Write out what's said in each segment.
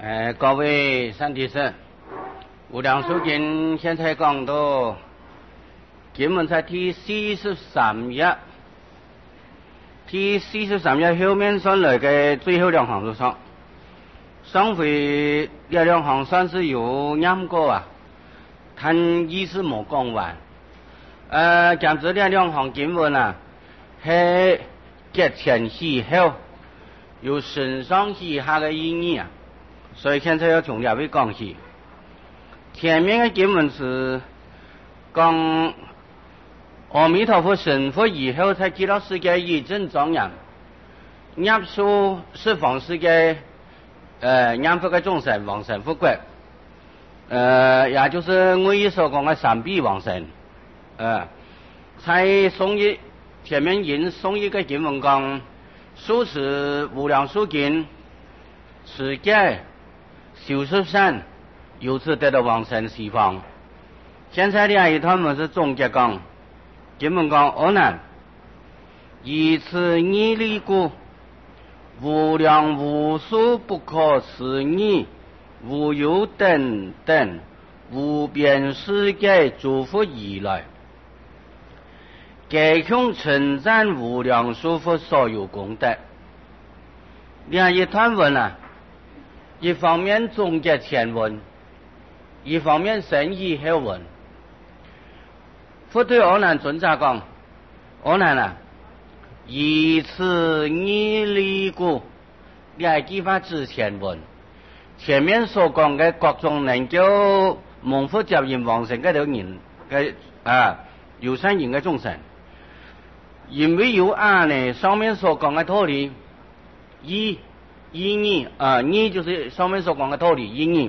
各位善知识，无量寿经现在讲到经文在第43页，第43页后面上来嘅最後兩行上，上回這兩行算是有念過啊，但意思冇講完。講這兩行經文啊，係結前以後有承上啟下嘅意義啊。所以現在要從兩位講起。前面嘅經文是講阿彌陀佛成佛以後，才極樂世界一真莊嚴，入數十方世界念佛嘅眾生往生福國，也就是我哋所講嘅三臂往生。在宋一前面引宋一嘅經文講，受持無量壽經，持戒修十善，由此得到往生西方。現在呢一段文是總結講，經文講阿難，以此義理故，無量無數不可思議無有等等無邊世界諸佛而來，皆恐稱讚無量壽佛所有功德。呢一段文啊，一方面總結前文，一方面深意後文。佛對阿難尊者講：阿難啊，以此義理故，你係記法之前文，前面所講嘅各種能夠蒙佛接引往生嘅人嘅有善人嘅眾生，因為有呢上面所講嘅道理，義就是上面所講嘅道理，義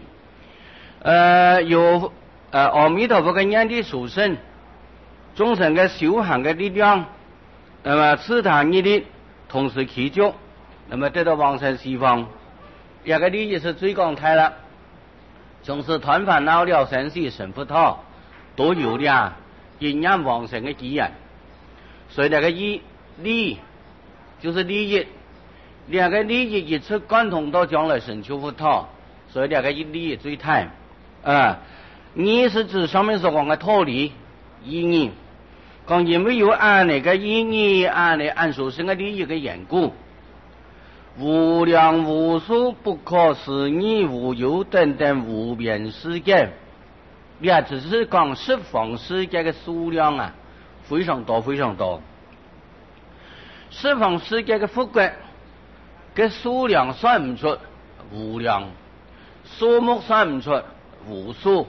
有阿彌陀佛嘅願力殊勝，眾生嘅修行嘅力量，那麼自他義力同時祈求，那麼得到往生西方。一個例子是最廣大了，從是斷煩惱了生死成佛道，都有了因緣往生嘅機緣。所以那個義利就是利益。兩個利益一次貫通到將來成就佛道，所以兩個利益最大。義是指上面所講嘅道理義，講因為有那個義按殊勝嘅利益嘅緣故，無量無數不可思議無有等等無邊世界，也只是講十方世界嘅數量啊，非常多非常多。十方世界嘅福國嘅數量算唔出無量，數目算唔出無數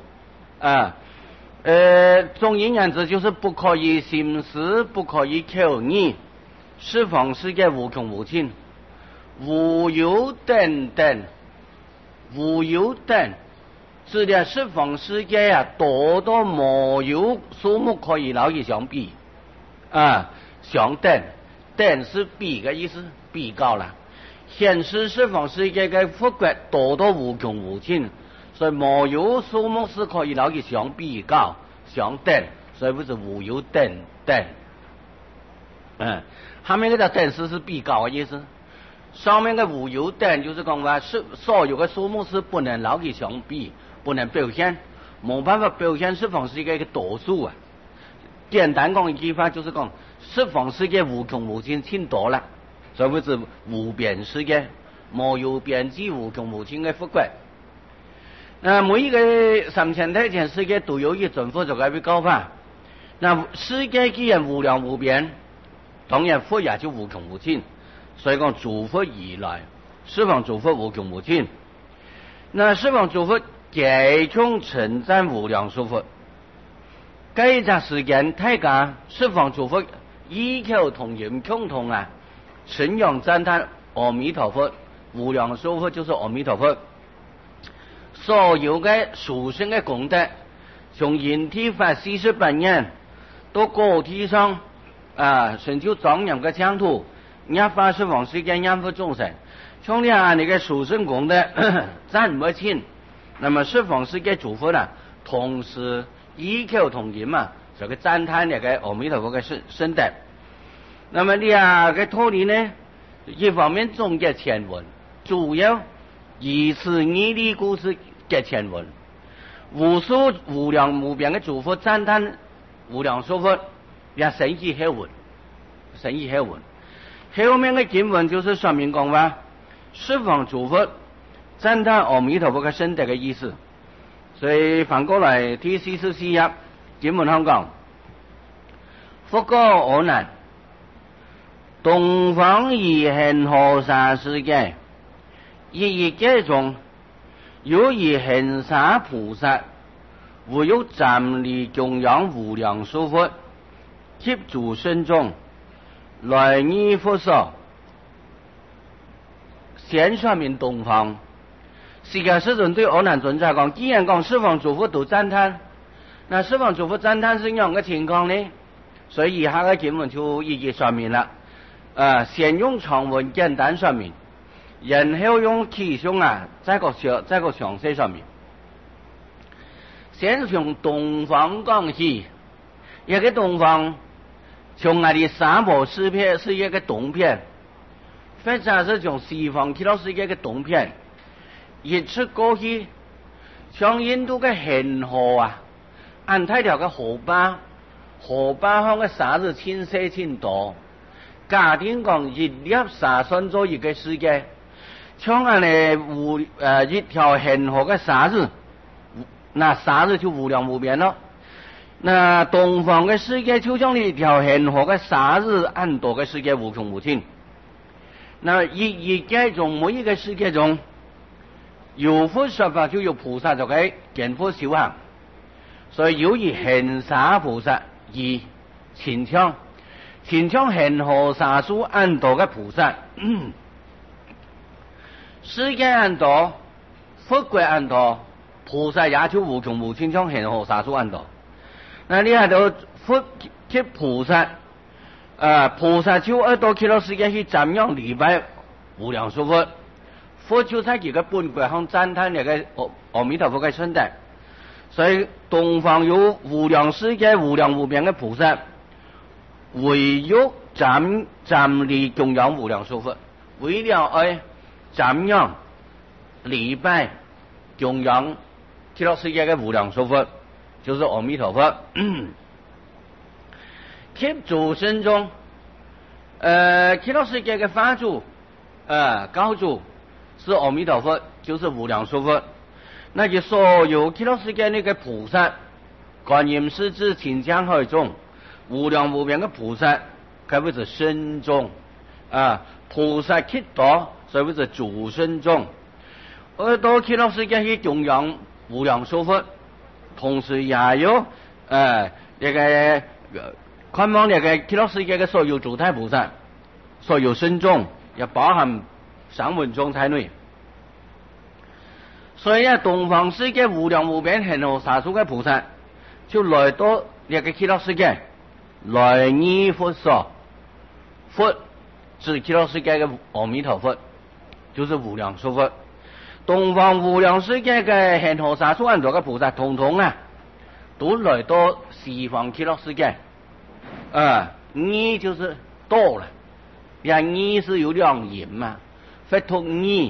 總而言之就是不可以心思，不可以口語。十方世界無窮無盡，無有等等，無有等指的十方世界啊，多到沒有數目可以拿去相比相等，等是比嘅意思，比較啦。顯示十方世界嘅福國多到無窮無盡，所以沒有數目是可以拿去相比較相等，所以不是無有等等。下面嗰個等是比較嘅意思，上面嘅無有等就是講話所有嘅數目是不能拿去相比，不能表現，冇辦法表現十方世界嘅多數啊。簡單講一句話就是講十方世界無窮無盡，挺多啦。所以不是無邊世界，沒有邊際無窮無盡嘅福國。每一個3000大千世界都有一尊佛就該被教法。那世界既然無量無邊，當然佛也就無窮無盡。所以講諸佛而來，十方諸佛無窮無盡。那十方諸佛皆恐稱讚無量壽佛。該隻時間大家十方諸佛異口同音共同啊，稱揚讚歎阿彌陀佛，無量壽佛就是阿彌陀佛。所有嘅殊勝嘅功德，從因地法48年到果體上成就莊嚴嘅淨土，廿法十方世界念佛眾生，從那個殊勝功德讚不盡。那麼十方世界諸佛呢，同時異口同音這個讚歎那個阿彌陀佛嘅聖德。那麼呢個道理呢，一方面總結前文，主要以此义理故事嘅前文，无数无量无边嘅祝福赞叹无量寿佛，也生意后文，生意后文。后面嘅经文就是说明讲话，十方诸佛赞叹阿弥陀佛嘅身德嘅意思。所以反过来第44页经文上讲，佛告阿难，东方以恒河沙世界，一界中有以恒沙菩萨，无有站立供养无量寿佛，贴住身中，来依佛所。先说明东方。释迦世尊对阿难尊者讲，既然讲十方诸佛都赞叹，那十方诸佛赞叹是样嘅情况呢？所以以下嘅经文就一一说明了。先用长文简单说明，然后用其中再个详细说明。先从东方讲起，一个东方，从我哋三部四片是一个东片，或者是从西方去到世界嘅东片。一出过去，像印度嘅恒河按太条嘅河巴，河巴向嘅沙子倾泻倾多，家庭讲一粒沙算做一个世界，像一条恒河嘅沙子，那沙子就无量无边咯。那东方嘅世界就像一条恒河嘅沙子按多嘅世界无穷无尽。那一界中每一个世界中。有佛说法就有菩萨就该见佛修行，所以有以恒沙菩萨而前腔恒河沙数按多嘅菩萨，世界按多，佛国按多，菩萨也就无穷无尽像恒河沙数按多。那你喺度佛及菩萨，菩萨就到去到世界去瞻仰礼拜无量寿佛。佛就在佢嘅本國向讚歎呢個阿彌陀佛嘅身德，所以東方有無量世界無量無邊嘅菩薩，唯有站立供養無量壽佛，為了愛瞻仰禮拜供養極樂世界嘅無量壽佛，就是阿彌陀佛。貼住身中，極樂世界嘅法主，教主。是阿弥陀佛，就是无量寿佛。那就所有极乐世界那个菩萨，观音师子清江海中，无量无边的菩萨，该不是身中菩萨极多，所以不是主身中。而到极乐世界去供养无量寿佛，同时也有那个看望那个极乐世界的所有主太菩萨，所有身中也包含。上文中在内，所以东方世界无量无边恒河沙数嘅菩萨，就來到呢個極樂世界，來依佛所，佛指極樂世界嘅阿彌陀佛，就是無量壽佛。東方無量世界嘅恒河沙數很多嘅菩薩，統統都來到西方極樂世界，依就是多了，依是有兩言嘛。佛陀依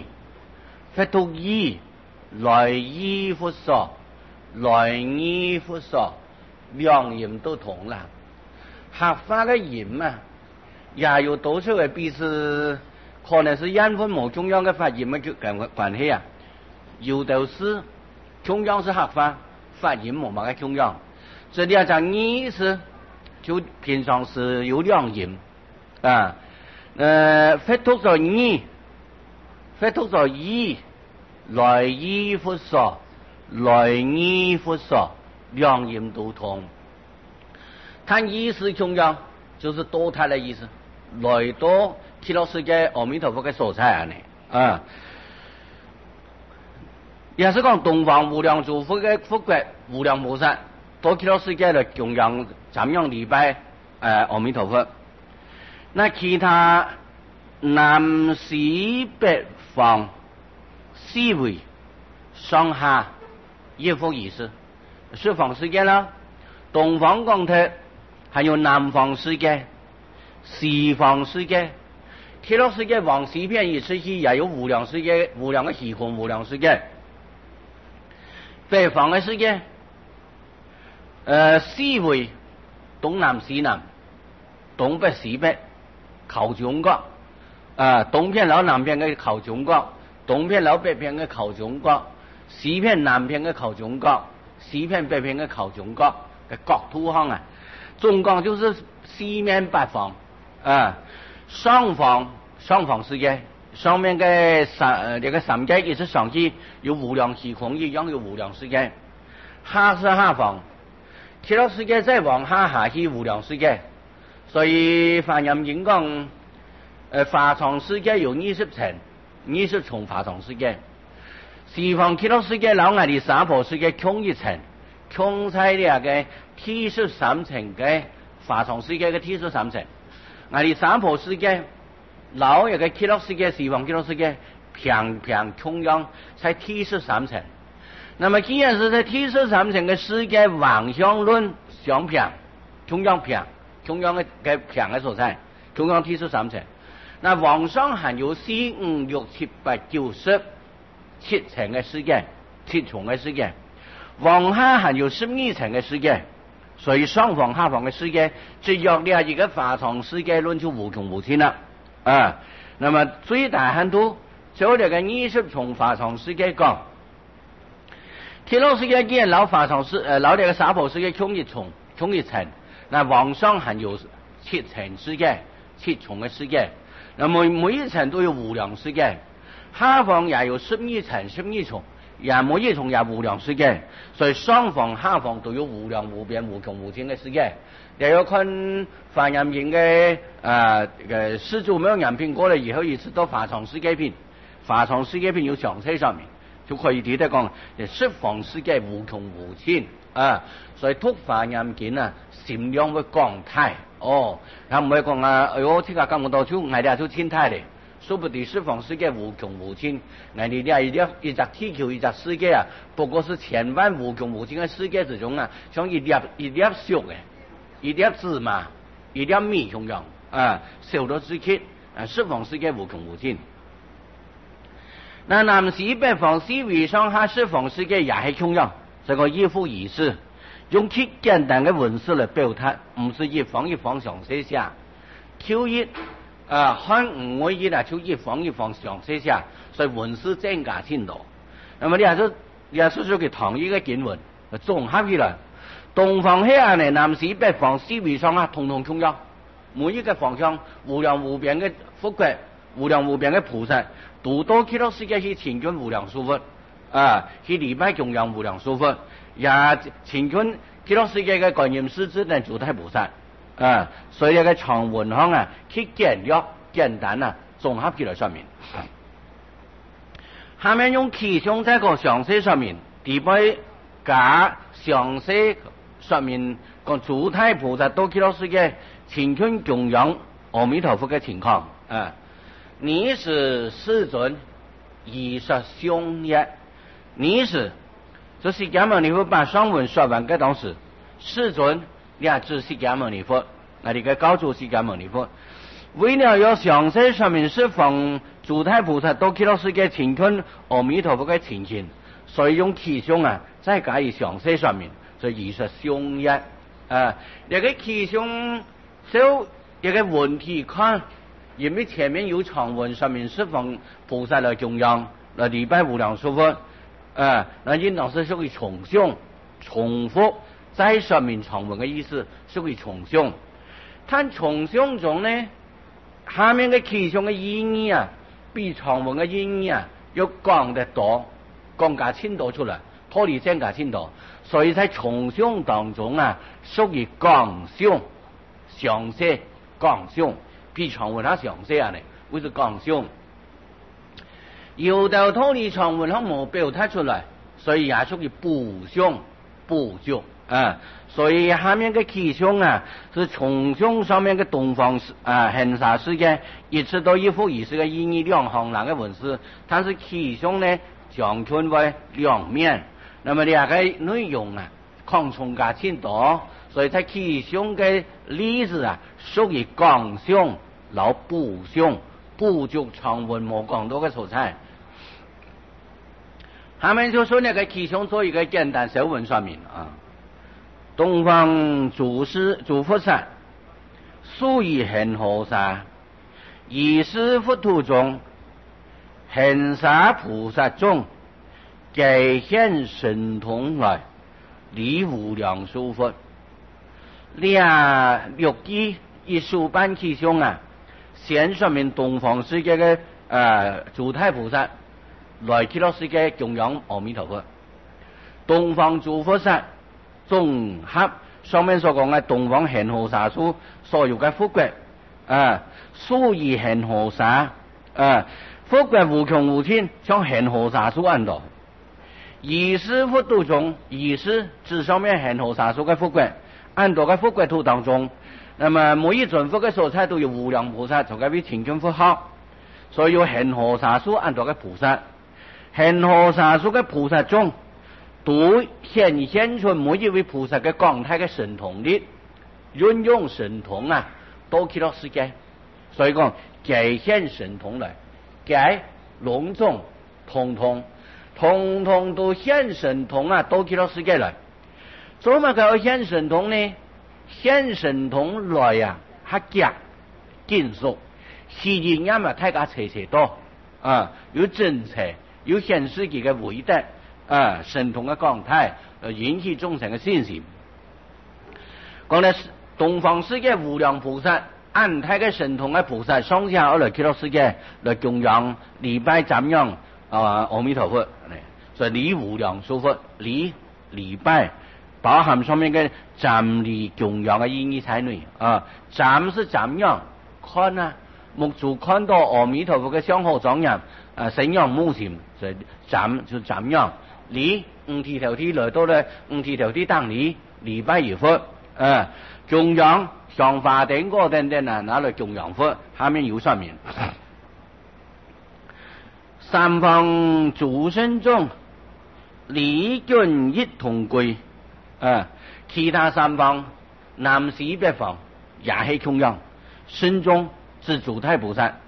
來依佛所，來依佛所，兩言都同啦。合法嘅言也有多少嘅必是可能是因分無中央嘅法言嘅關係有的是中央是合法，法言冇乜嘅中央。這裡講依是就平常是有兩言佛陀就依。佛陀就依來依佛所，來依佛所，兩言都通。但依是中央，就是多態的意思。來到極樂世界阿彌陀佛嘅所在也是講東方無量諸佛嘅佛國無量菩薩到極樂世界嚟供養瞻仰禮拜阿彌陀佛。那其他南西北方四維上下一佛意思，十方世界啦，東方講嘅還有南方世界、西方世界， 极乐世界往西边一直去，也有无量世界、无量的虚空、无量世界。北方的世界，四维东南西南、东北西北靠中国，东边老南边嘅靠中国，东边老北边嘅靠中国，西边南边嘅靠中国，西边北边嘅靠中国嘅国土上啊，中国就是四面八方上方世界上面嘅这个三界一直上去有无量虚空一样有无量世界，下是下方，极乐世界再往下去无量世界，所以梵音经讲法藏世界有20层，20重法藏世界，西方极乐世界老外的娑婆世界共一层，共在那个73层嘅法藏世界嘅73层，我哋娑婆世界老一个极乐世界、西方极乐世界平中央才73层。那么既然是在73层的世界往向论相平，中央平，中央嘅平嘅所在，中央73层。那往上还有4、5、6、7、8、9、10层嘅世界，7重嘅世界。往下还有12层嘅世界。所以上方下方嘅世界，只要你一个法藏世界论就无穷无尽了那么最大限度就这个20重法藏世界讲，极乐世界既然老法藏老这个娑婆世界共一重共一层，那往上还有7层世界，7重嘅世界，那么每一层都有无量世界，下方也有12层12重。也每一重也无量世界，所以上方下方都有无量无边无穷无尽嘅世界。也要看梵音经嘅释祖妙人品过来以后，一直到法藏世界品，法藏世界品有详细上面就可以睇得讲，十方世界无穷无尽所以读梵音经心量会广大又唔会讲哎呦，这个咁多就我哋就千太咧。说不定十方世界无穷无尽，你一只地球一只世界不过是千万无穷无尽的世界之中像一粒石一粒芝麻，一粒米咁样小到之刻十方世界无穷无尽。那南西北方西位上下十方世界也系同样，这个一副意思，用极简单的文字来表达，唔是一方详细写，Q1汉5位一就一方详细写，所以文字增加深度。那么你还是属于同一个经文，综合起来，东方黑暗的南西北方西位上统统同样，每一个方向无量无边的佛国，无量无边的菩萨，度到极乐世界去请君无量寿佛去礼拜供养无量寿佛，也请君极乐世界的观音师子等诸大菩萨。所以这个长文上去简约简单综合起来上面，下面用其中这个详细上面，第八加详细上面讲诸大菩萨到极乐世界请君供养阿弥陀佛的情况你是世尊以实相也，你是这释迦牟尼佛把上文说完嘅当时，世尊也知释迦牟尼佛，我哋嘅高祖释迦牟尼佛，为了要详细说明十方诸大菩萨到极乐世界请君阿弥陀佛嘅情形，所以用其中再加以详细说明，所以以实相也这个其中就一个问题看，因为前面有长文说明十方菩萨来供养来礼拜无量寿佛那应当是属于重复再说明长文的意思，属于重诵。但重诵中呢，下面的其中的意义比长文的意义要讲得多，更加清楚出来，脱离增加清楚。所以在重诵当中属于讲诵，详细讲诵，比长文还详细呢，为是讲诵。有的脱离长文还冇表达出来，所以也属于补诵所以下面的其中是重诵上面的东方恒沙世界，一直到一副意思的意义两行那个文字，但是其中呢讲分为两面，那么两个内容扩充加清楚，所以在其中的例子属于讲诵老补诵补足长文冇讲到嘅素材。下面就说那个其中做一个简单小文说明啊。东方主佛萨，属于恒河沙，以是佛土中，恒沙菩萨中，皆现神通来，离无量寿佛。六记一书班其中啊，先说明东方世界嘅主太菩萨来极乐世界供养阿弥陀佛。东方诸佛萨综合上面所讲嘅东方恒河沙数所有嘅福国属于恒河沙福国无穷无尽，像恒河沙数安度。二是佛土中，二是指上面恒河沙数嘅福国。按到嘅福国土当中，那么每一尊佛嘅所在都有无量菩萨，就介为清净佛号，所以有恒河沙数按到嘅菩萨，恒河沙数嘅菩萨中，都显现出每一位菩萨嘅广大嘅神通力，运用神通到极乐世界，所以讲皆显神通来，皆隆重通通都显神通到极乐世界来。做乜佢显神通呢？显神通来较急紧速，时间大家切多有政策，有显示佢嘅伟大神通嘅广大，引起众生嘅信心。讲咧东方世界无量菩萨，安泰嘅神通嘅菩萨，上下而来极乐世界来供养、礼拜、瞻仰阿弥陀佛，所以礼无量寿佛，礼拜。包含上面嘅瞻礼供养嘅意义在内瞻是瞻仰，看目珠看到阿弥陀佛嘅相好庄严神仰母亲，所以瞻就瞻仰。礼五体投地来到咧五体投地当礼拜而佛供养上法顶嗰等等拿来供养佛，下面有说明。三方诸神中，礼君一同归。其他三方南西北方也是供养，神中是主太菩萨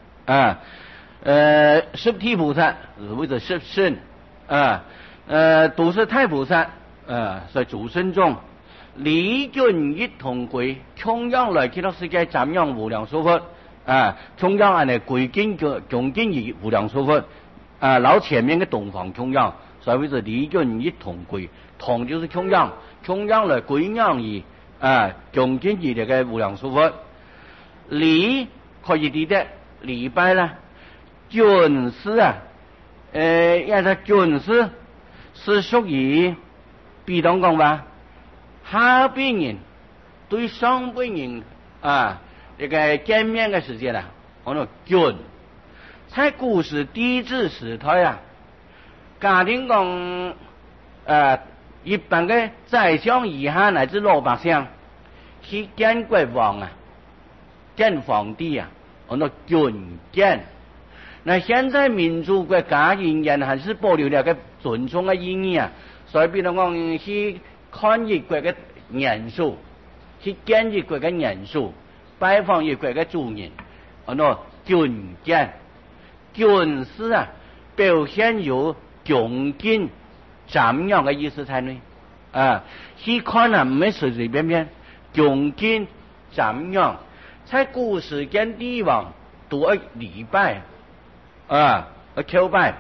十体菩萨或者十神都是太菩萨所以主神中礼君一同归，供养来极乐世界瞻仰无量寿佛供养按归敬恭敬于无量寿佛老前面嘅东方供养，所以是礼君一同归，同就是供养来归仰于恭敬于这个无量寿佛。礼可以理解礼拜啦，君师一个君师是属于比方讲话下辈人对上辈人这个见面嘅时间我说君在古时帝制时代家庭讲一般嘅宰相以下乃至老百姓去见国王见皇帝我说君见。那现在民主国家仍然还是保留了个尊重的意义所以比如讲去看一国嘅元首，去见一国嘅元首，拜访一国嘅主人，我说君见。君师表现有恭敬瞻仰嘅意思在内去看唔係隨隨便便，恭敬瞻仰，在古時間地方都要禮拜要叩拜。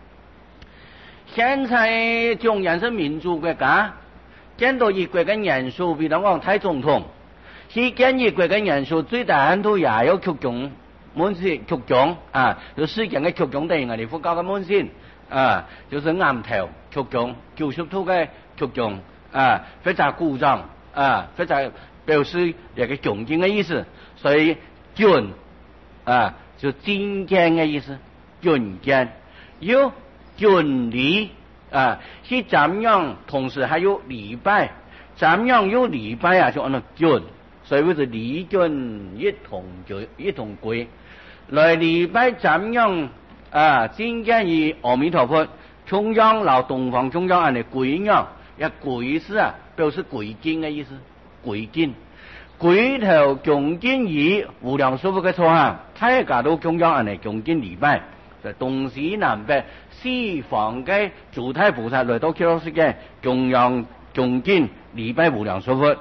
現在縱然是民主國家，見到一國嘅元首，比如講太總統，去見一國嘅元首，最大限度也要鞠躬。門先鞠躬就世間嘅鞠躬對我哋佛教嘅門先就是岩頭鞠躬，90度嘅鞠躬非常鼓掌非常表示一個恭敬嘅意思，所以君就尊敬嘅意思，君敬有君禮去瞻仰，同時還有禮拜，瞻仰有禮拜就按照君，所以為是禮君一同歸。來禮拜瞻仰尊敬於阿彌陀佛，供養老東方供養按嚟歸仰，一歸是表示歸敬嘅意思，歸敬鬼头恭敬于无量寿佛嘅错下，大家都供养人哋恭敬礼拜，就东西南北西方嘅诸太菩萨来到极乐世界供养恭敬礼拜无量寿佛。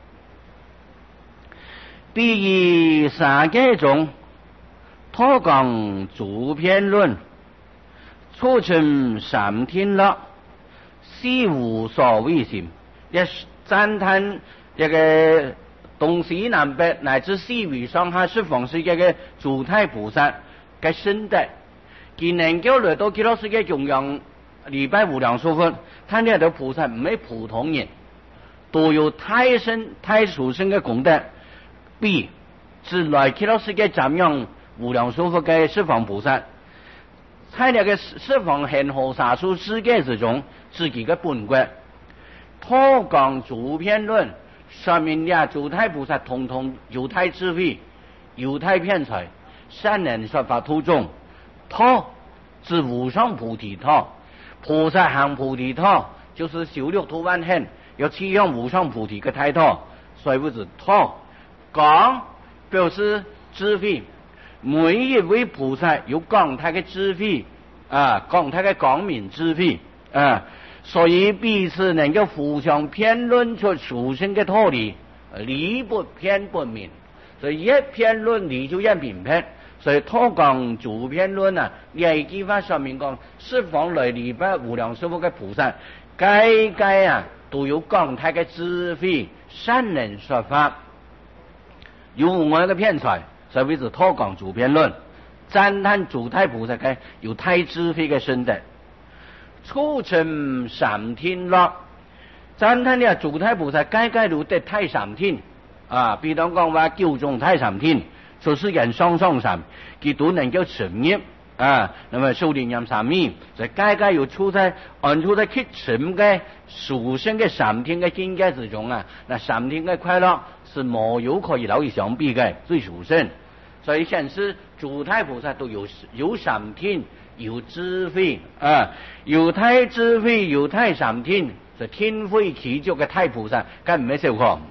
第三个中，托讲诸遍论，促成三天乐，是无所谓心，一赞叹一个东西南北乃至四维上下十方世界嘅诸太菩萨嘅身德，佢能够来到极乐世界供养礼拜无量寿佛，他呢啲菩萨唔係普通人，都有太深太殊胜嘅功德。比自来极乐世界瞻仰无量寿佛嘅十方菩萨，在那个十方恒河沙数世界之中，自己嘅本国，托讲诸遍论，说明了诸太菩萨统统有太智慧，有太偏财，善人说法途中，托是无上菩提托，菩萨行菩提托，就是修六度万行，要去向无上菩提嘅态托，所以不是托。讲表示智慧，每一位菩萨有讲他嘅智慧啊，讲他嘅光明智慧啊，所以彼此能够互相辩论出殊胜嘅道理，理不偏不明，所以一辩论理就一明白，所以托讲诸辩论啊，呢句话说明讲，十方来礼拜无量寿佛嘅菩萨，该啊都有讲他嘅智慧，善人说法。有我嘅偏财，所以是托讲诸遍论，赞叹诸太菩萨嘅有太智慧嘅身德，促成三天乐，赞叹了诸太菩萨该都得太三天啊！比如讲话九种太三天，就是人双三，佢都能够成业啊。那么修炼任三昧，就该有处在按处在去成嘅殊胜嘅三天嘅境界之中啊！那三天嘅快乐是冇有可以攞去相比嘅最殊胜，所以显示诸太菩萨都有三天，有智慧啊，有太智慧，有太三天，就天慧其足嘅太菩萨，梗唔係少講。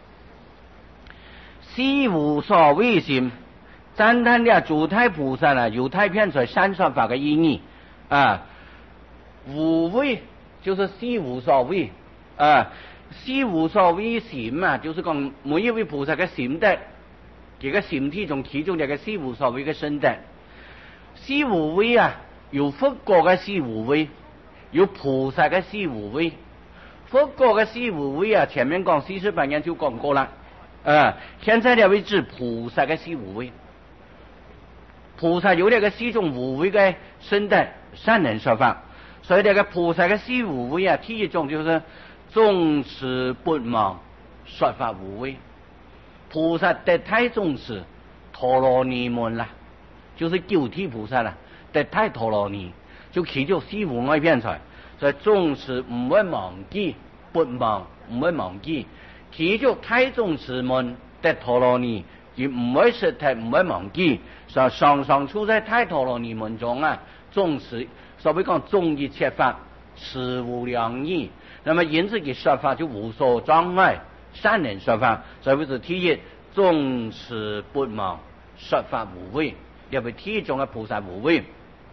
是無所謂心，讚歎了諸太菩薩啊，有太偏財善說法嘅意義啊。無為就是是無所謂啊，是無所謂心啊，就是講每一位菩薩嘅心德，佢嘅心體中其中一個是無所謂嘅身德。是無為啊，有佛國嘅是無為，有菩薩嘅是無為。佛國嘅是無為啊，前面講48年就講過啦。現在呢位置菩薩嘅是無為，菩薩有呢個四種無為嘅身德，善人說法，所以呢個菩薩嘅是無為啊，第一種就是眾持不忘，說法無為。菩薩得太眾持，陀羅尼門啦，就是九體菩薩啦，得太陀羅尼，就其中四無礙偏財，所以眾持唔會忘記，不忘唔會忘記。其中太宗持門得陀羅尼，而唔會失體，唔會忘記，所以常常處在太陀羅尼門中啊。眾持所謂講眾一切法，持無量義，那麼因此嘅說法就無所障礙，善人說法，所以是第一眾持不忘，說法無為，因為第一種嘅菩薩無為。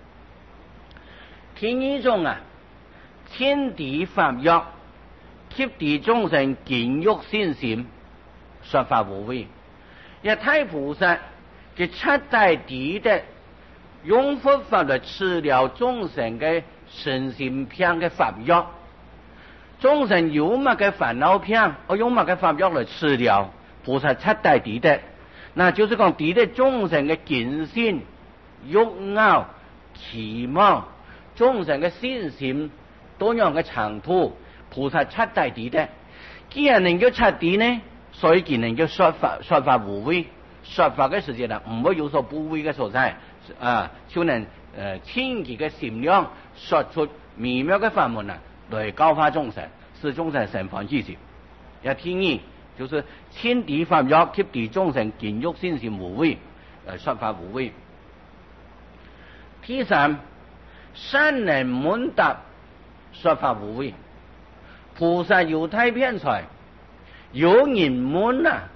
第二種啊，天地法約。貼地眾生見欲先善，說法無為。一太菩薩嘅七大地德，用佛法來治療眾生嘅身心病嘅法藥。眾生有乜嘅煩惱病，我用乜嘅法藥來治療？菩薩七大地德，那就是講地德眾生嘅見性、欲拗、期望，眾生嘅心性多樣嘅長途。菩薩七大地德，既然能夠七地呢，所以佢能夠說法無為，說法嘅時節啦，唔會有所不為嘅所在啊，就能清潔嘅善良，說出微妙嘅法門啊，來教化眾生，使眾生成佛之時。一天二就是天地法約，貼地眾生見欲先善無為，說法無為。第三，善人滿達，說法無為。菩薩有太偏財，有人滿啊，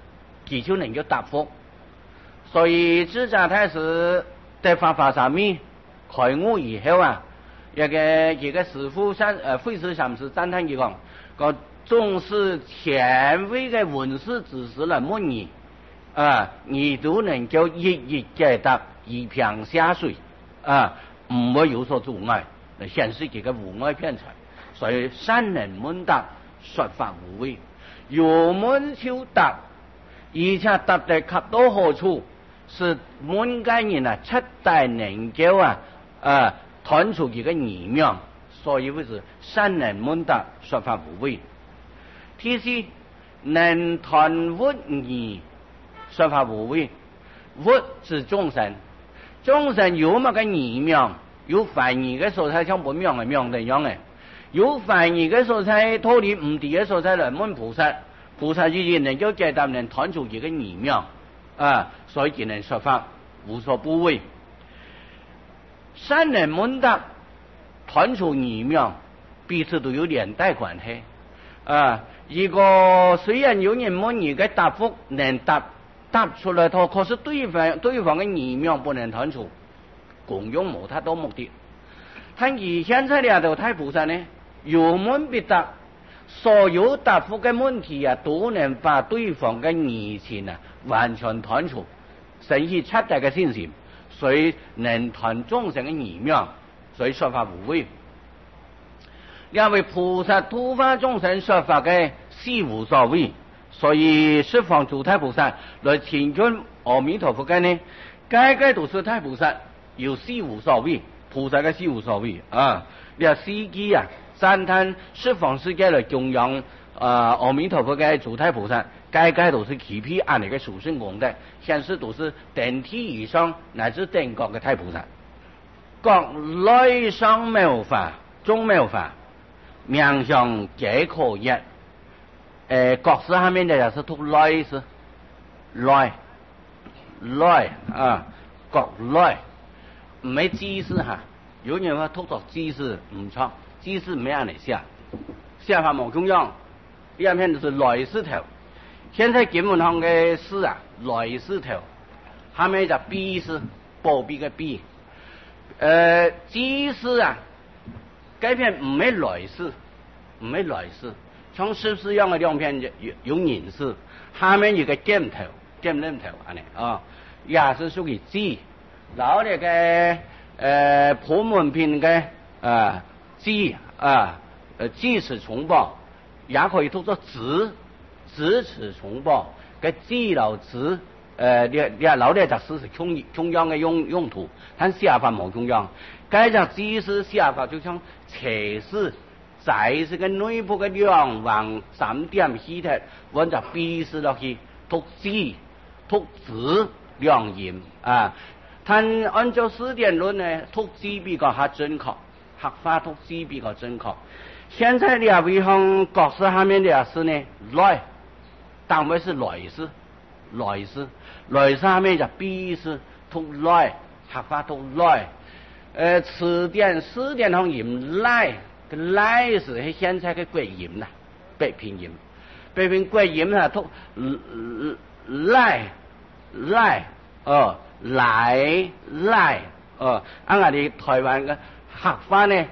祈求能够答复。所以智者太师在法华上面开悟以后啊，一个师父慧师禅师赞叹佢講，個縱使前輩嘅文士指示嚟問你你都能夠一一解答，一平下水唔會有所阻礙，顯示佢嘅無礙偏財。所以善人問答，說法無畏，有問就答，而且答得恰到好處，是問嘅人徹底能夠談出佢嘅疑問。所以為是善人問答，說法無畏。第四，能談佛義，說法無畏。佛是眾生，眾生有乜嘅疑問，有懷疑嘅所在，像本命嘅命一樣嘅。有懷疑嘅所在，脫離唔對嘅所在嚟問菩薩，菩薩自然能夠解答，能談出佢嘅疑問所以只能說法無所不畏。善人問答，談出疑問，彼此都有連帶關係如果雖然有人問你嘅答覆能答出來頭，可是對方嘅疑問不能談出，共用無太多目的。但而現在呢度太菩薩呢，有問必答，所有答覆嘅問題都能把對方嘅疑情完全談出，甚至徹底嘅信心，所以能談眾生嘅疑問，所以說法無畏。因為菩薩度化眾生說法嘅是無所畏，所以十方諸太菩薩來請求阿彌陀佛嘅呢，該都是太菩薩有是無所畏，菩薩嘅是無所畏你話司機讚嘆十方世界來供養阿彌陀佛嘅諸太菩薩，該都是啟闢安尼嘅殊勝功德，顯示都是頂天以上乃至頂國嘅太菩薩。各類上妙法，中妙法，名相皆可一。國師下面嘅就是讀類是類各類，唔係知識有人話讀作知識唔錯，知識唔係按嚟寫法冇中央，呢片就是類師頭。現在經文上嘅詩類師頭，下面就必師，保庇嘅必。知識該片唔係類師，唔係類師。從師師樣嘅兩片有人師，下面有個劍頭也是屬於知。老哋嘅普門篇嘅知知是重報，也可以讀作知是重報嘅知老知老哋就師是中央嘅用途，但下法冇中央。該隻知師下法就像邪師。在是個內部嘅兩橫3點氣體，揾就必須落去讀知兩言但按照4點論呢，讀知比較準確，客法讀知比較準確。現在呢位向國師下面的是呢來，單位是來師下面就必須讀來，客法讀來。4點向言來。來是現在嘅貴音北平音貴音讀來按我哋台灣嘅客話呢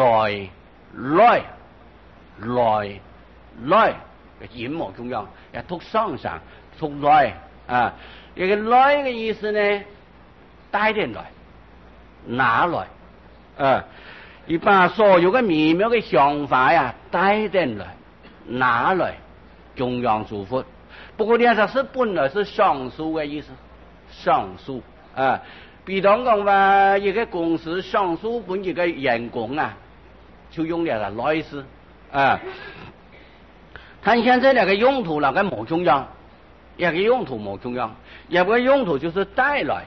來音冇中央，也讀上讀來一個來嘅意思呢，帶點來拿來你把所有嘅微妙嘅想法帶點來拿來供養諸佛。不過呢就是本來是上訴嘅意思，上訴比方講話一個公司上訴本一個員工就用呢個來師但現在那個用途那個冇中央，一個用途冇中央，一個用途就是帶來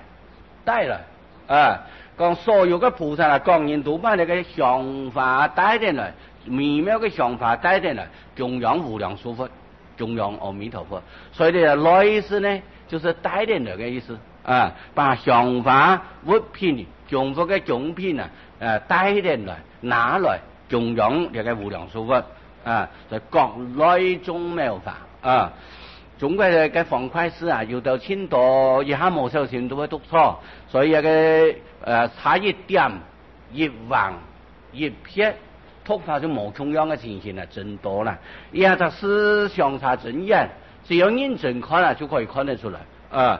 講所有嘅菩薩講人都把你嘅想法帶點來，微妙嘅想法帶點來，供養無量諸佛，供養阿彌陀佛。所以呢來意思呢，就是帶點來嘅意思把想法物品、供佛嘅供品帶點來，拿來供養呢個無量諸佛就各類中妙法中国嘅方块史啊，有到青岛一下冇小心都会读错，所以差一点、一横、一撇，突发就冇同样嘅情形啊，真多啦。一下就思想差真严，只要认真看啊，就可以看得出来啊。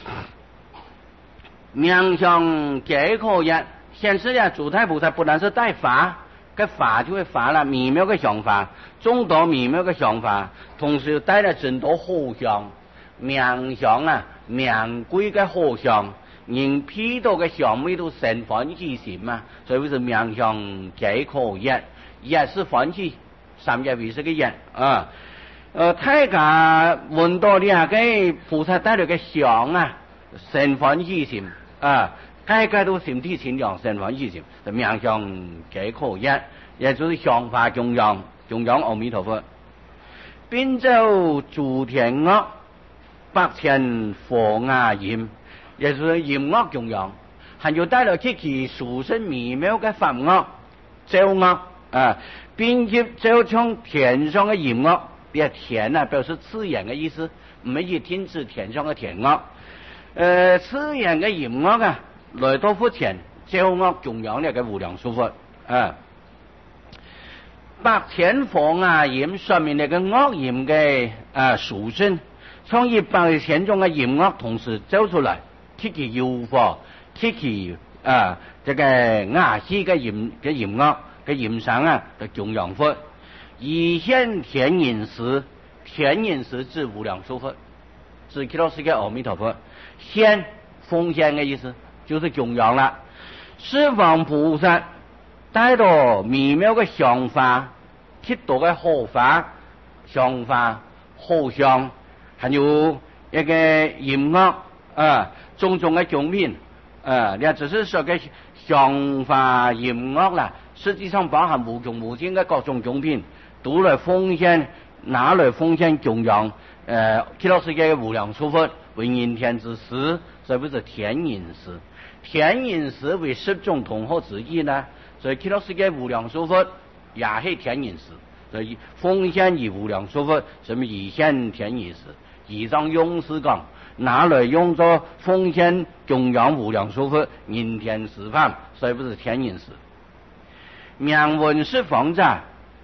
面相皆可言，显示呀，主太菩萨不但是带法。个法就会发了微妙的想法，众多微妙的想法，同时又带了真多好相、名相啊、名贵的好相，人批到的相位都成欢喜心嘛，所以是名相皆可言，也是欢喜，三业为是个言啊。大家闻到你下个菩萨带来的相啊，成欢喜心啊。大家都心地清凉，生欢喜心，面相皆可言，也就是想法供养阿弥陀佛。并奏诸天乐，百千佛雅音，也就是音乐供养，还有带来其殊胜微妙的法乐、奏乐啊，并且奏唱天上的音乐，别天啊表示自然的意思，唔係一停止天上的天樂，自然的音樂啊。來到佛前，奏樂供養呢個無量數佛啊，百千佛雅音上面那個樂音嘅殊勝，從100千種嘅音樂同時奏出來，提起優化，提起這個雅氣嘅音樂嘅音聲啊，嘅供養佛，以現天人時，天人時指無量數佛，指其他世界阿彌陀佛，現奉獻嘅意思。就是供養啦，十方菩薩帶到微妙嘅想法，極度嘅好法、想法、好相，還有一個音樂種種嘅獎品你只是說嘅想法音樂啦，實際上包含無窮無盡嘅各種獎品，都來奉獻，拿來奉獻供養極樂世界嘅無量數佛為人天之時，這不是天人時。天人時為10種同合之一呢，所以極樂世界無量數佛也係天人時，所以奉獻於無量數佛，什麼以現天人時，以上用詞講，拿來用作奉獻供養無量數佛人天時法，所以不是天人時。名聞十方者，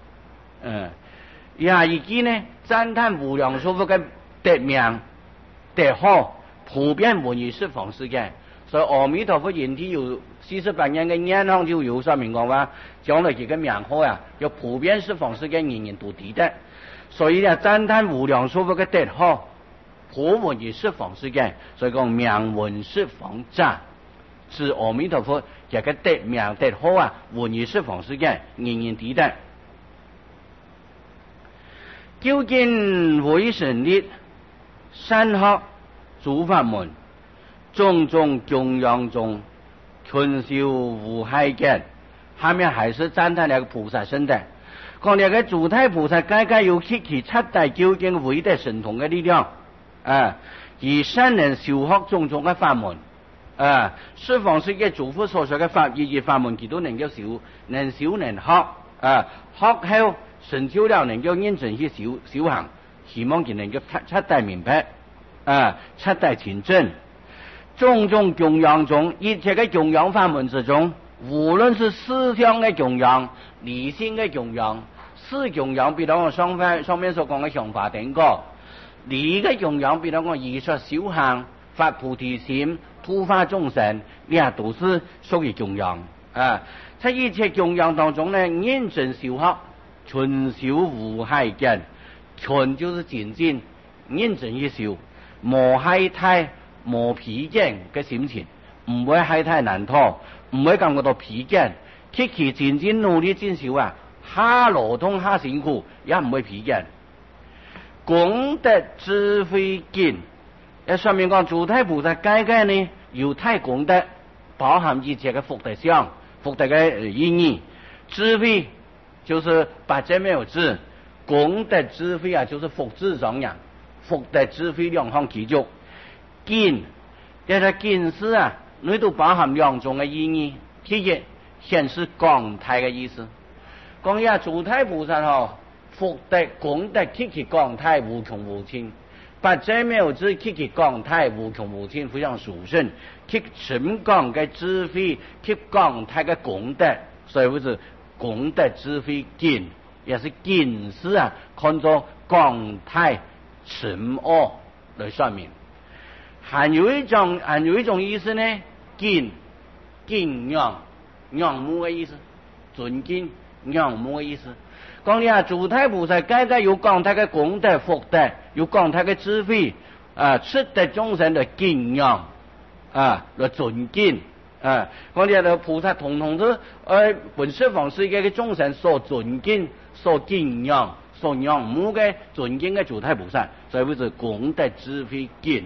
也以及呢讚歎無量數佛嘅德名德好，普遍聞於十方世界。所以阿彌陀佛人體有48年嘅眼行就有上面講話，將來佢嘅名號啊，要普遍十方世界人人都記得。所以啊，讚歎無量數佛嘅德好，普聞於十方世界，所以講名聞十方者，指阿彌陀佛這個德名德好啊，聞於十方世界人人記得。究竟為神力，善學諸法門。種種供養中，群修無害見，下面還是讚歎那個菩薩聖德，講那個主太菩薩該該有其七大究竟偉大神通的力量以善能修學種種的法門十方世界諸佛所說的法義法門，佢都能夠修能學學後成就了，能夠認真去修行，希望佢能夠七大明白七大清淨。種種供養中，一切嘅供養法門之中，無論是思想嘅供養、理性嘅供養、思供養，比如我上面所講嘅想法等個；理嘅供養，比如我藝術修行、發菩提心、度化眾生，呢都是屬於供養在一切供養當中呢，認真修學，群修無害見，群就是精進，認真去修，無害態。冇疲倦嘅心情，唔會係太難拖，唔會感覺到疲倦，積極前進努力進修下勞動下辛苦，也唔會疲倦。功德智慧見，上面講主太菩薩該呢有太功德，包含一切嘅福德相、福德嘅意義。智慧就是八戒沒有智，功德智慧就是福智雙樣，福德智慧兩項其中。見，這個見是你都包含兩種嘅意義。第一，顯示廣大嘅意思。講一下主太菩薩福德功德極其廣大無窮無盡， 八斋妙智去讲太无穷无尽，非常殊胜，去成讲嘅智慧，去讲太嘅功德，所以不是功德智慧见，也是见识啊，看作讲太沉恶来说明。还有一种意思呢，敬仰慕嘅意思，尊敬仰慕嘅意思。讲你啊，诸太菩萨该有讲他嘅功德福德，有讲他嘅智慧啊，值得众生的敬仰啊，来尊敬啊。讲你啊，菩萨统统是本十方世界嘅众生所尊敬、所敬仰、所仰慕嘅尊敬嘅诸太菩萨，所以不是功德智慧敬。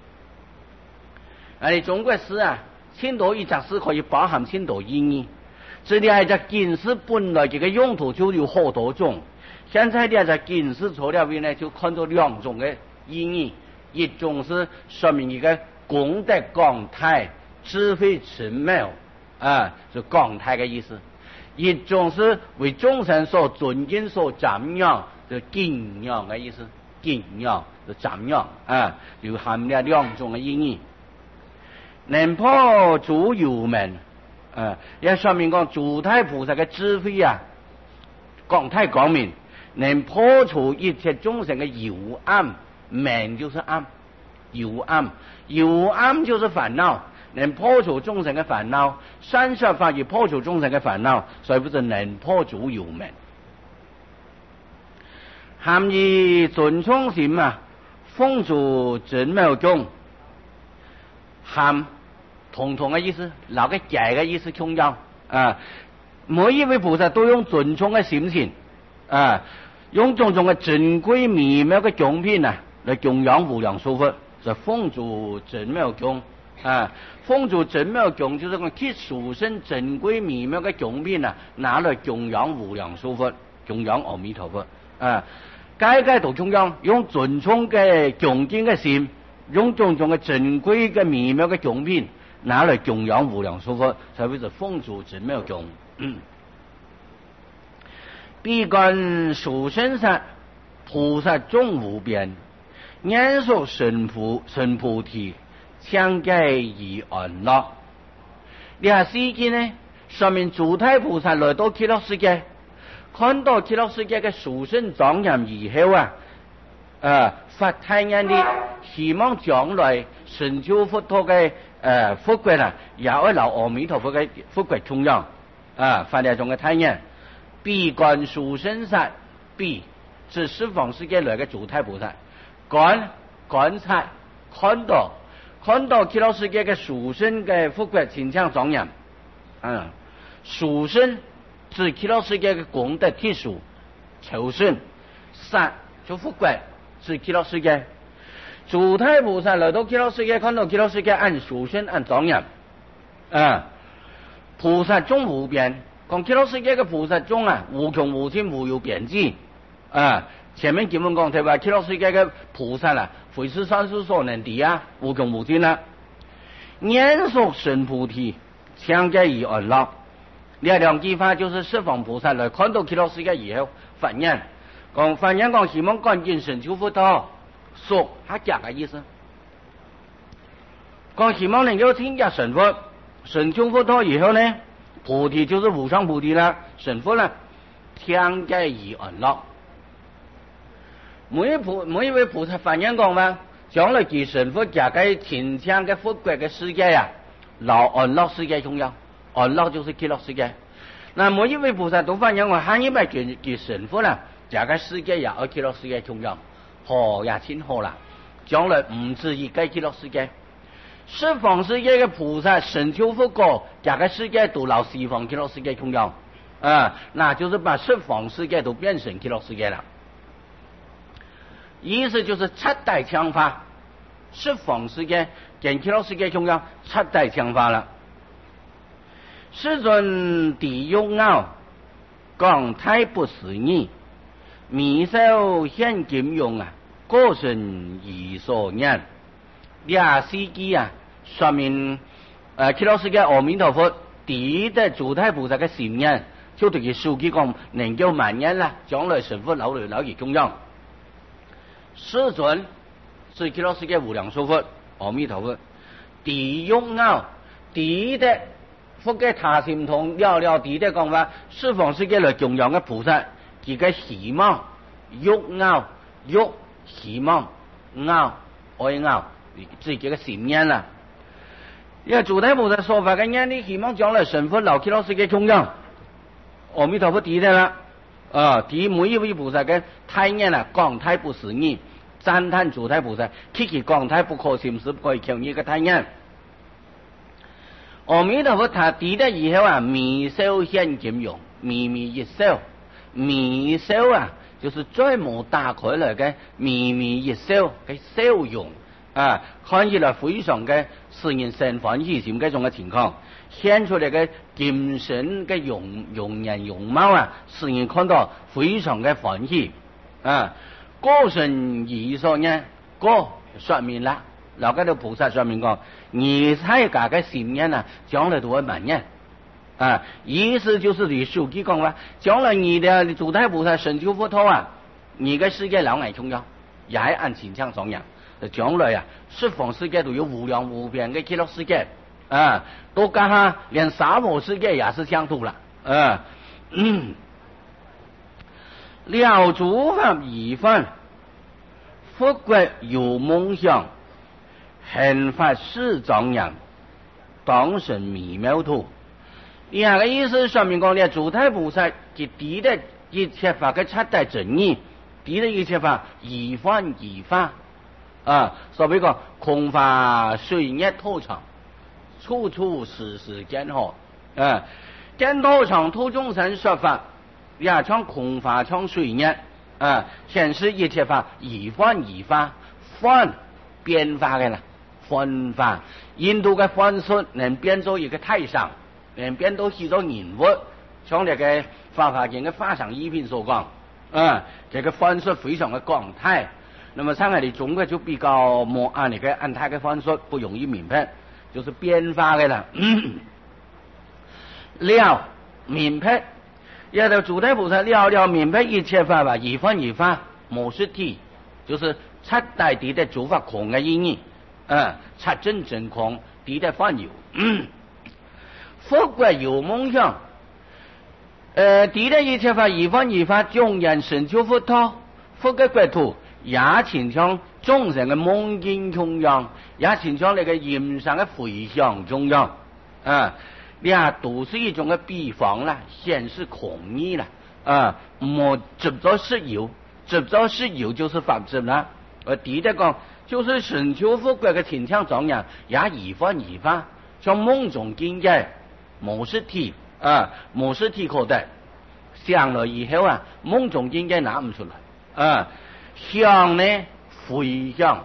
中国诗啊，千多一则诗可以包含千多意义。这里还在经史本来这个用途就有好多种，现在呢在经史材料里呢就看到两种的意义，一种是说明一个功德广大、智慧深妙啊，是广大的意思；一种是为众生所尊敬、所赞扬，就敬仰的意思，敬仰就赞扬啊，就含了两种的意义。能破诸有门，也说明讲诸太菩萨的智慧啊，广太光明，能破除一切众生的幽暗，门就是暗，幽暗就是烦恼，能破除众生的烦恼，三十法也破除众生的烦恼，所以不是能破诸有门。含义尊崇心啊，奉主真妙中，含统统的意思，老个解的意思同样啊。每一位菩萨都用尊崇的心情啊，用种种的珍贵美妙的供品啊，来供养无量寿佛，是奉主真妙供啊。奉主真妙供就是讲去殊胜珍贵美妙的供品啊，拿来供养无量寿佛，供养阿弥陀佛啊。该都同样用尊崇的恭敬的心，用种种的珍贵的美妙的供品。拿来供养无量寿佛，才会是奉主真妙供。闭关殊胜山，菩萨众无边，念说神菩提，强解而安乐。你下世界呢，说明诸太菩萨来到极乐世界，看到极乐世界的殊胜庄严以后啊，发太眼的希望将来成就佛陀的福国啊，也会留阿弥陀佛的福国同样啊，发了种的太眼，闭关殊胜山，闭是十方世界来的诸太菩萨，观察看到极乐世界的殊胜的福国清净庄严，殊胜是极乐世界的功德体数，求胜山就福国是极乐世界。诸太菩萨来到极乐世界，看到极乐世界按殊胜按庄严菩萨众无边，讲极乐世界的菩萨众啊，无穷无尽，无有边际前面经文讲对吧？极乐世界的菩萨啊，非是善事所能敌啊，无穷无尽啊。念说神菩提，强解而安乐。这两句话就是十方菩萨来看到极乐世界以后发言，讲希望赶紧成就佛陀。说他讲的意思，讲希望能够听见神佛，成就佛陀以后呢，菩提就是无上菩提了，神佛呢，强解而安乐。每一位菩萨发言讲嘛，将来给神佛加个清净的佛国的世界啊，老安乐世界重要，安乐就是极乐世界。那每一位菩萨都发言讲，还一百给神佛呢，加个世界也要极乐世界重要。好也挺好啦，将来唔止一个极乐世界，十方世界的菩萨成就佛果，这个世界都老西方极乐世界同样那就是把十方世界都变成极乐世界了。意思就是七代强化，十方世界跟极乐世界同样，七代强化了。世尊地狱傲，讲太不思议，弥寿现金用个人已所念，俩司机说明极乐世界阿弥陀佛第一的诸太菩萨的信念，就对佢数据讲能够万年啦，将来成佛老而中央。世尊所以极乐世界无量寿佛，阿弥陀佛，地狱拗，地的佛嘅他心通了了地的讲法，十方世界来供养嘅菩萨，佢嘅希望，欲拗，欲希望，拗愛拗，自己嘅心念啦。因為主體菩薩說法嘅念，你希望將來成佛留極樂世界供養，阿彌陀佛地的啦。提每一位菩薩嘅態念啦，講態不是義，讚歎主體菩薩，其講態不可심思，不可求義嘅態念。阿彌陀佛他地的以後啊，微笑現金用，微微一笑，微笑啊，就是最冇打開來嘅微微一笑嘅笑容啊，看起來非常嘅使人生歡喜心嗰種嘅情況。顯出嚟嘅精神嘅容顏容貌啊，使人看到非常嘅歡喜啊。歌聲而說呢，歌說明啦，留喺度菩薩上面講，你睇家嘅心念啊，將來都會滿人啊。意思就是你書記講話，將來你的主體菩薩成就佛陀啊，你嘅世界老愛重要，也係按前腔上樣。將來啊，十方世界都有無量無邊嘅極樂世界。都加上連沙漠世界也是相同了。了諸法而分，佛國有夢想，行法是莊嚴，當成微妙土。以下嘅意思上面講咧，主體菩薩佢地的一切法嘅七大正義，地的一切法而分而法所以講空法隨業透長。處處時時見好，見道場土眾生說法，也將空法將隨業，顯示一切法而分而法，分變化嘅啦，分化。印度嘅分術能變做一個太上，能變到許多人物，像呢個法華經嘅法上一品所講，這個分術非常嘅廣態。那麼上海的中國就比較冇按呢個按太嘅分術不容易明白。就是變化嘅啦，了明白，要到主體菩薩了明白一切法吧，而分而法，無實體，就是七大地的諸法空嘅意義，七真正空，地的分有，佛國有夢想，地的一切法而分而法，眾人成就佛陀，佛嘅國土也前向眾生嘅夢境中央，也前向你嘅嚴上嘅回向中央，呢都是一種嘅比方啦，顯示空義啦，冇執着實有，執着實有就是法執啦，地的講就是成就佛國嘅前向中央，也而分而法，從夢中見嘅無實體，無實體可得，想了以後夢中見嘅拿唔出來，想呢回向，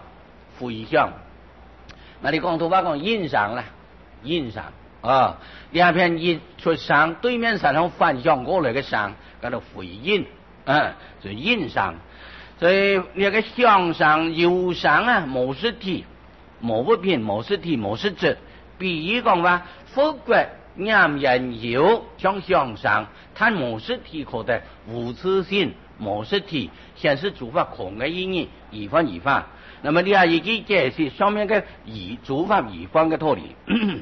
那你廣東話講欣賞啦，欣賞兩片一出賞，對面山上反向過來嘅賞，叫做回應，就欣賞。所以那個向上有賞無實體，無不變，無實體，無實質。比喻講話，佛國念人有將向上，但無實體可得，無自性。無實體顯示諸法空嘅意義，而分而法。那麼呢下已經解釋上面嘅諸法而分嘅道理。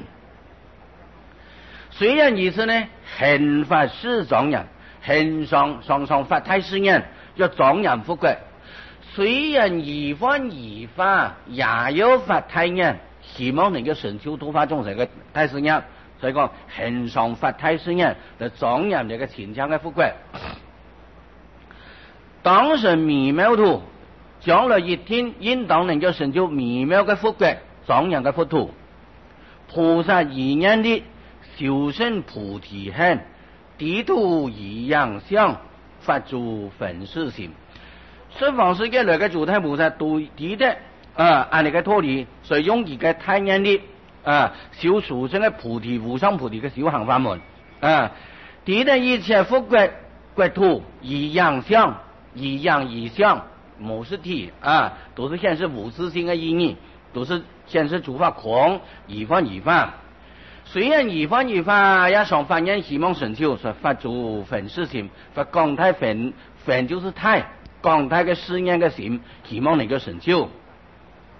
雖然意思呢，行法是莊嚴，行上法太是人，要莊嚴佛國。雖然而分而法，也有法太人，希望能夠成就度化眾生嘅太是人。所以講行上法太是人，就莊嚴呢個前向嘅佛國。當成微妙土，將來一天應當能夠成就微妙嘅佛國，莊嚴嘅佛土。菩薩而言的修身菩提行，地土一樣相，發諸分事心。十方世界來嘅主體菩薩都地的按呢個道理，所以用佢嘅太言的修殊勝嘅菩提無上菩提嘅修行法門地的一切佛國國土一樣相。一樣一相，無實體都是顯示無自性嘅意義，都是顯示諸法空，而分而法。雖然而分而法，也上凡人希望成就，說發諸分事心，發廣大分就是太廣大嘅思念嘅心，希望能夠成就。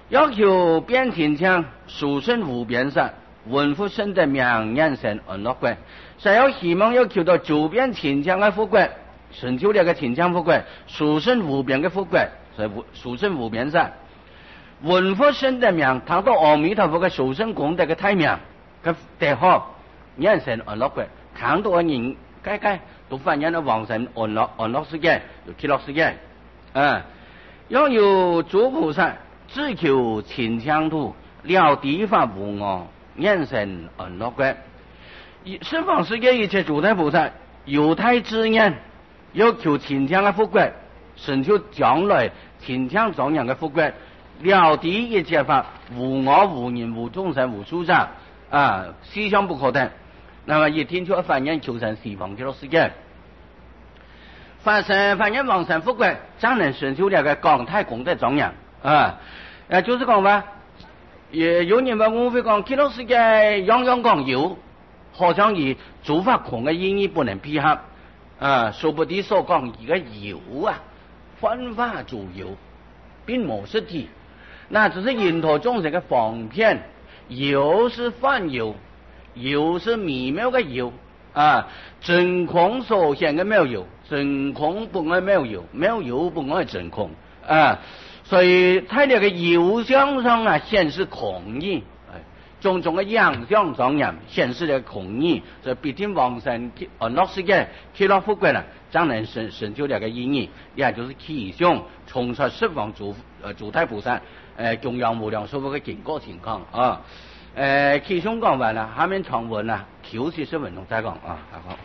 要求变天枪，殊胜无边山，文福生得名人生安乐国。谁要希望要求到周边天枪的富贵，成就了个天枪富贵，殊胜无边的富贵，所以殊胜无边山。文福生得名，谈到阿弥陀佛的殊胜功德的太名，个德好，人生安乐国。看到人该都反映了往生安乐世界，有极乐世界。要有诸菩萨只求清净土，了地法无我，人生安乐国。十方世界一切诸天菩萨有太之人，要求清净的富贵，成就将来清净庄严的富贵，了地一切法无我无人无众生无数障思想不可得。那么一听就反映求生西方极乐世界，反映往生富贵，才能成就了个广大功德庄严就是讲话，有人话我会讲极乐世界样样讲有，好像以诸法空的意义不能配合说不定所讲一个有幻化诸有，并无实体，那只是引导众生的方便，有是幻有，有是微妙的有真空所显的妙有，真空不爱妙有，妙有不爱真空所以在那个有相上显示空义，种种的样相庄严显示了空义，所以必定往生安乐世界，极乐富贵了，将能成就了个意义，也就是气象充实十方诸太菩萨供养无量寿佛的经过情况气象讲完了，下面长文求其是文中再讲好。